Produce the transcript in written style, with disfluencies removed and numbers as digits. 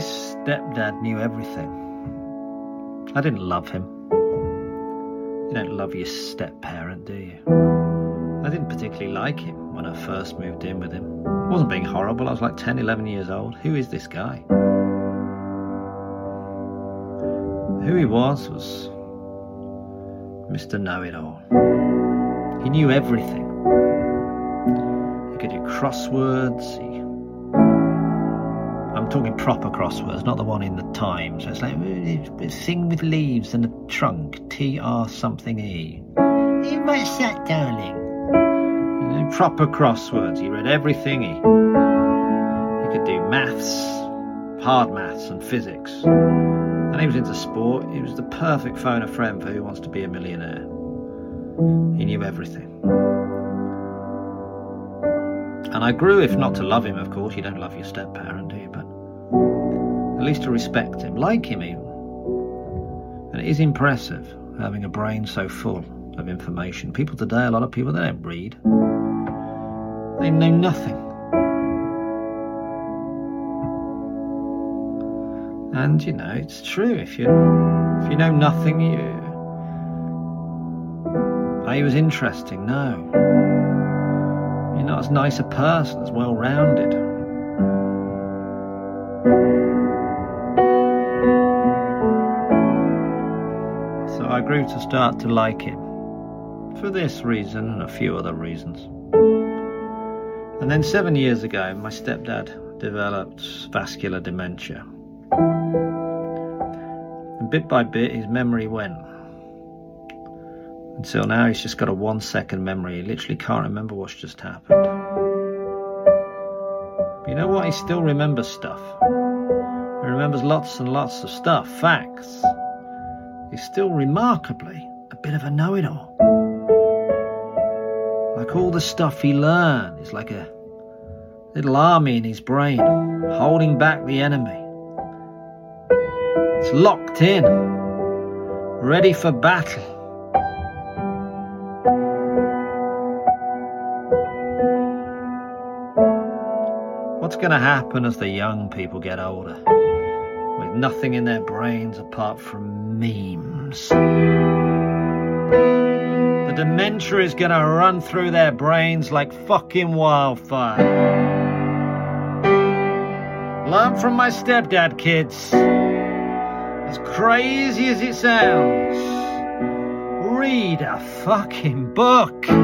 stepdad knew everything. I didn't love him. You don't love your step-parent, do you? I didn't particularly like him when I first moved in with him. I wasn't being horrible. I was like 10, 11 years old. Who is this guy? Who he was Mr. Know-It-All. He knew everything. He could do crosswords. I'm talking proper crosswords, not the one in the Times. It's like a thing with leaves and a trunk. TR something E. What's that, darling? You know, proper crosswords. He read everything. He could do maths, hard maths and physics. And he was into sport. He was the perfect phone a friend for who wants to be a millionaire. He knew everything. And I grew, if not to love him, of course. You don't love your step-parent, do you? But at least to respect him, like him even. And it is impressive having a brain so full of information. People today, a lot of people, they don't read. They know nothing. And, you know, it's true. If you know nothing, are you as interesting? No. You're not as nice a person, as well-rounded. So I grew to start to like him. For this reason and a few other reasons. And then 7 years ago, my stepdad developed vascular dementia. And bit by bit, his memory went. Until now, he's just got a 1-second memory. He literally can't remember what's just happened. But you know what? He still remembers stuff. He remembers lots and lots of stuff, facts. He's still remarkably a bit of a know-it-all. Like all the stuff he learned is like a little army in his brain, holding back the enemy. It's locked in, ready for battle. What's going to happen as the young people get older, with nothing in their brains apart from memes? The dementia is going to run through their brains like fucking wildfire. Learn from my stepdad, kids. As crazy as it sounds, read a fucking book.